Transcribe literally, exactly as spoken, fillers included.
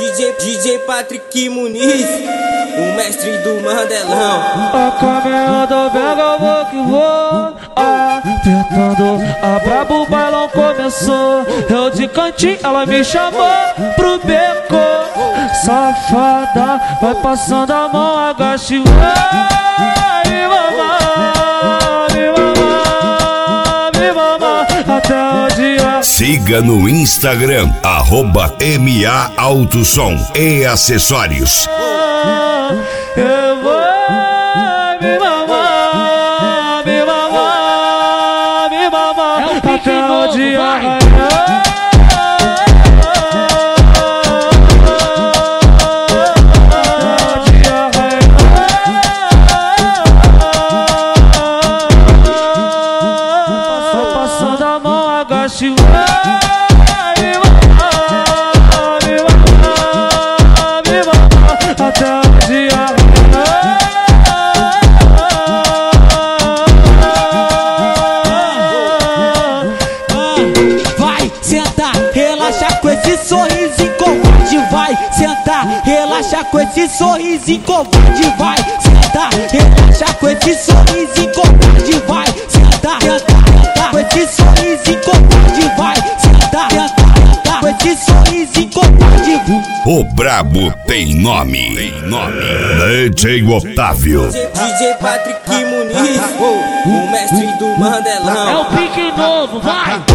D J, D J Patrick Muniz, o mestre do Mandelão. A caminhada pega, vou que vou, apertando a brabo, o bailão começou. Eu de cantinho, ela me chamou pro beco. Safada, vai passando a mão, agache, vai, me mamar, me mamar, me mamar, até o dia. Siga no Instagram, arroba M A Autosom e Acessórios. Eu vou me mamar, me mamar, me mamar, até o dia raiar. Passando a mão, agache, vai, me mamar, me mamar, me mamar, até o dia raiar. Vai sentar, relaxa com esse sorriso covarde. Vai sentar, relaxa com esse sorriso covarde. Vai sentar, relaxa com esse sorriso covarde. Vai sentar, sentar com esse sorriso covarde. Vai sentar, sentar com esse sorriso covarde. O brabo tem nome, tem nome. D J Otávio. D J Patrick Muniz, o mestre do Mandelão. É o pique novo, vai!